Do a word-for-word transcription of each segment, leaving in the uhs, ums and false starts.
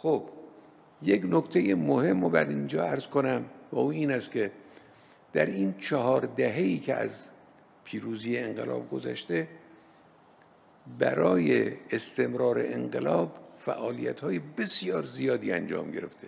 خب یک نکته مهم رو بر اینجا عرض کنم و او این است که در این چهار دهه‌ای که از پیروزی انقلاب گذشته برای استمرار انقلاب فعالیت‌های بسیار زیادی انجام گرفته،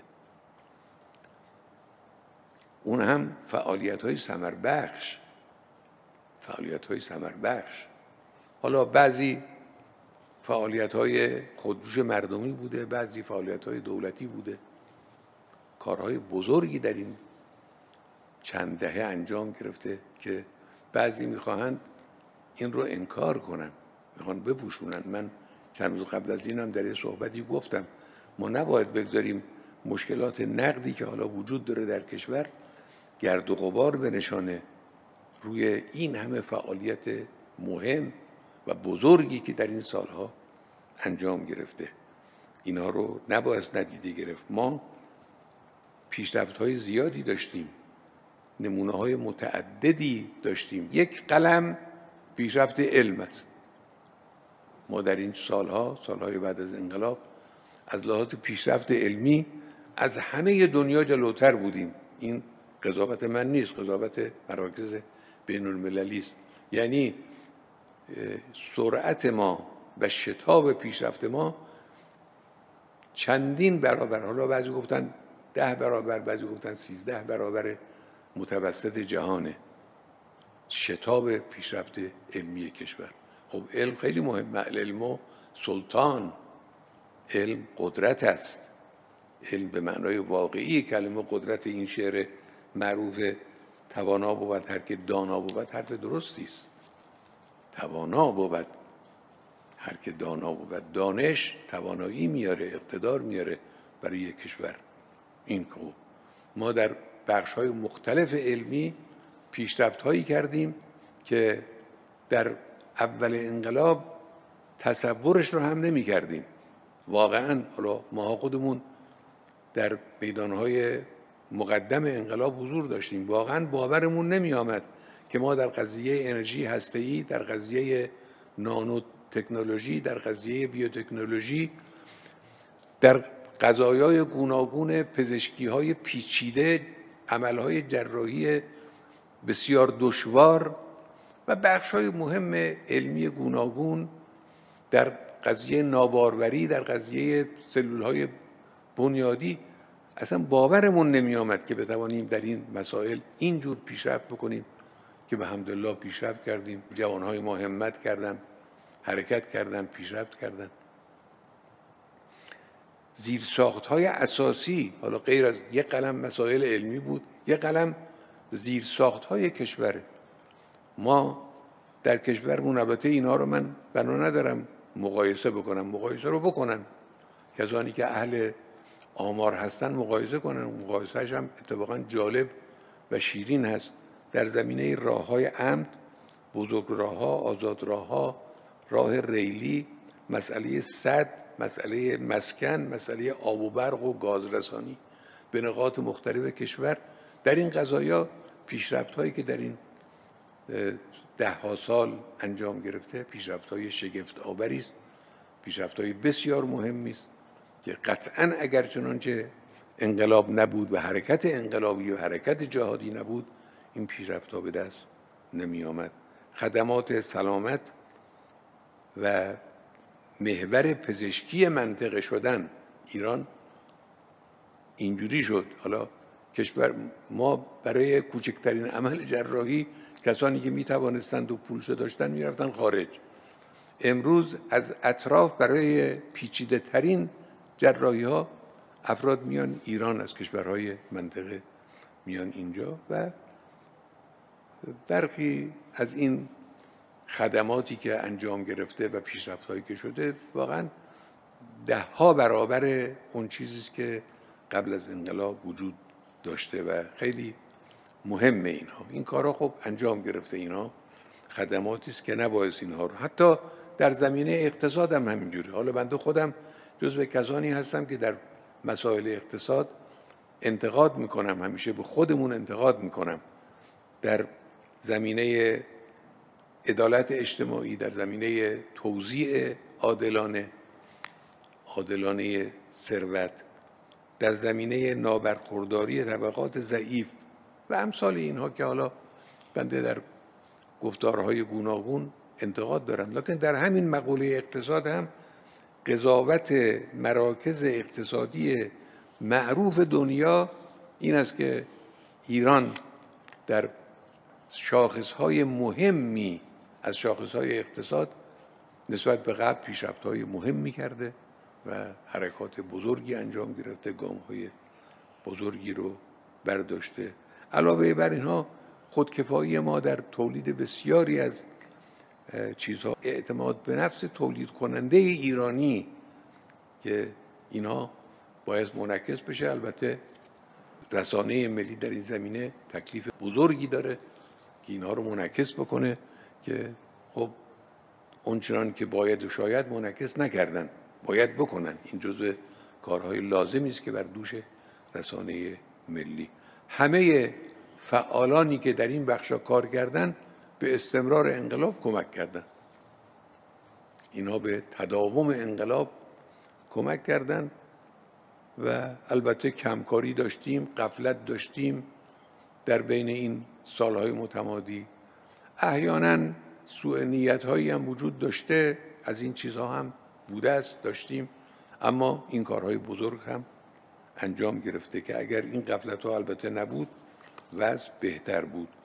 اون هم فعالیت‌های ثمربخش فعالیت‌های ثمربخش حالا بعضی فعالیت‌های خودجوش مردمی بوده، بعضی فعالیت‌های دولتی بوده. کارهای بزرگی در این چند دهه انجام گرفته که بعضی می‌خواهند این رو انکار کنن، میخوان بپوشونن. من چند روز قبل از این هم در یه صحبتی گفتم ما نباید بگذاریم مشکلات نقدی که حالا وجود داره در کشور گرد و غبار بنشانه روی این همه فعالیت مهم و بزرگی که در این سالها انجام گرفته. اینها رو نباید ندیده گرفت. ما پیشرفت‌های زیادی داشتیم، نمونه‌های متعددی داشتیم. یک قلم پیشرفت علم است. ما در این سالها سالهای بعد از انقلاب از لحاظ پیشرفت علمی از همه دنیا جلوتر بودیم. این قضاوت من نیست، قضاوت مراکز بین المللی است. یعنی سرعت ما و شتاب پیشرفت ما چندین برابر، حالا بعضی گفتن ده برابر، بعضی گفتن سیزده برابر متوسط جهانه شتاب پیشرفت علمی کشور. خب علم خیلی مهمه. علم سلطان، علم قدرت است. علم به معنای واقعی کلمه قدرت. این شعر معروف توانا بود هر که دانا بود حرف درستی است. توانا بود هر که دانا بود. دانش توانایی میاره، اقتدار میاره برای یک کشور. این خوب. ما در بخش‌های مختلف علمی پیشرفت‌هایی کردیم که در اول انقلاب تصورش رو هم نمی کردیم. واقعاً حالا ما خودمون در میدان‌های مقدم انقلاب حضور داشتیم، واقعاً باورمون نمی آمد که ما در قضیه انرژی هسته‌ای، در قضیه نانو تکنولوژی، در قضیه بیوتکنولوژی، در قضایای گوناگون پزشکی‌های پیچیده، عمل‌های جراحی بسیار دشوار و بخش‌های مهم علمی گوناگون، در قضیه ناباروری، در قضیه سلول‌های بنیادی، اصلا باورمون نمی آمد که بتوانیم در این مسائل اینجور پیشرفت بکنیم که به حمدالله پیشرفت کردیم. جوانهای ما همت کردن، حرکت کردن، پیشرفت کردن. زیرساخت‌های اساسی، حالا غیر از یک قلم مسائل علمی بود، یک قلم زیرساخت‌های کشور ما در کشورمون. البته اینا رو من بنا ندارم مقایسه بکنم، مقایسه رو بکنن کسانی که اهل آمار هستن مقایسه کنن. مقایسهش هم اتفاقا جالب و شیرین هست. در زمینه راه‌های عمد، بزرگ راه‌ها، آزاد راه‌ها، راه ریلی، مسئله سد، مسئله مسکن، مسئله آب و برق و گازرسانی به نقاط مختلف کشور، در این قضایا پیشرفت‌هایی که در این ده ها سال انجام گرفته پیشرفت‌های شگفت آوری است، پیشرفت‌های بسیار مهمی است که قطعاً اگر چنانچه انقلاب نبود و حرکت انقلابی و حرکت جهادی نبود این پیشرفت‌ها به دست نمی آمد. خدمات سلامت و محور پزشکی منطقه شدن ایران اینجوری شد. حالا کشور ما برای کوچکترین عمل جراحی کسانی که می توانستند و پولشو داشتن می رفتن خارج. امروز از اطراف برای پیچیده ترین جراحی ها افراد میان ایران، از کشورهای منطقه میان اینجا و برخی از این خدماتی که انجام گرفته و پیشرفت‌هایی که شده واقعا ده ها برابر اون چیزی است که قبل از انقلاب وجود داشته و خیلی مهمه. اینها این کارها خب انجام گرفته. اینها خدماتی است که نباید اینها رو، حتی در زمینه اقتصاد هم همینجوری. حالا بنده خودم جزو کسانی هستم که در مسائل اقتصاد انتقاد میکنم، همیشه به خودمون انتقاد میکنم. در زمینه عدالت اجتماعی، در زمینه توزیع عادلانه عادلانه ثروت، در زمینه نابرخورداری طبقات ضعیف و امثال اینها که حالا بنده در گفتارهای گوناگون انتقاد دارم، لکن در همین مقوله اقتصاد هم قضاوت مراکز اقتصادی معروف دنیا این است که ایران در شاخصهای مهمی از شاخصهای اقتصاد نسبت به قبل پیشرفت‌های مهمی کرده و حرکات بزرگی انجام گرفته، گام‌های بزرگی رو برداشته. علاوه بر اینها خودکفایی ما در تولید بسیاری از چیزها، اعتماد به نفس تولید کننده ایرانی که اینا باید منعکس بشه. البته رسانه ملی در این زمینه تکلیف بزرگی داره که اینها رو منعکس بکنه که خب اونچنان که باید و شاید منعکس نکردن، باید بکنن. این جزء کارهای لازمی است که بر دوش رسانه ملی. همه فعالانی که در این بخشا کار کردن به استمرار انقلاب کمک کردن، اینا به تداوم انقلاب کمک کردن و البته کمکاری داشتیم، غفلت داشتیم در بین این سالهای متمادی. احیانا سوء نیت‌هایی هم وجود داشته، از این چیزها هم بوده است، داشتیم، اما این کارهای بزرگ هم انجام گرفته که اگر این غفلت‌ها البته نبود وضع بهتر بود.